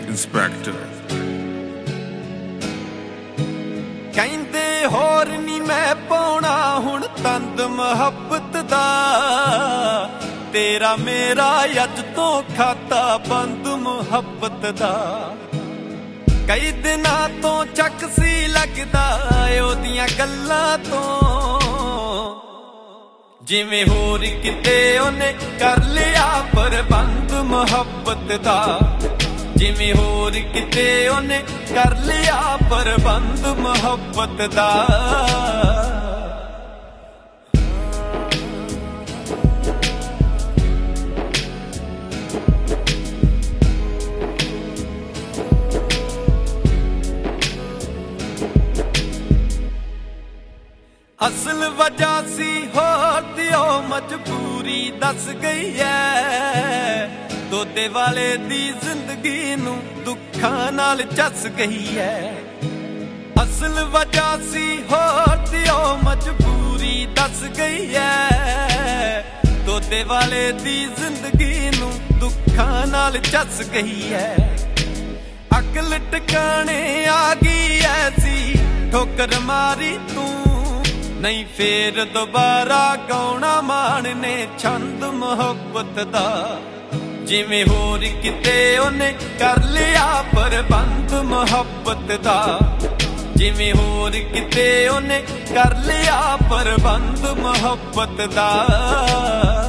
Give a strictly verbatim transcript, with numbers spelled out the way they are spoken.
Inspector. कहंदे होर नी मैं पाउणा हुण तंद मुहब्बत दा, तेरा मेरा अज तो खाता बंद मुहब्बत दा। कई दिना तो चक सी लगदा ओदियां गल्लां तो, जिवें होर किते ओने कर लिया प्रबंध मुहब्बत दा। जिवें होर किते ओने कर लिया प्रबंध मुहब्बत दा। असल वजह सी होर दी ओ मजबूरी दस गई है, तोते वाले दी जिंदगी नू दुखां नाल चस गई है। असल वजह सी होर दी ओ मजबूरी दस गई है, तोते वाले दी जिंदगी नू दुखां नाल चस गई है। अकल टकाने आ गई ऐसी ठोकर मारी तू, नहीं फिर दोबारा गाउणा माणने छंद मुहब्बत दा। जिवें होर किते ओने कर लिया प्रबंध मुहब्बत दा। जिवें होर किते ओने कर लिया प्रबंध मुहब्बत दा।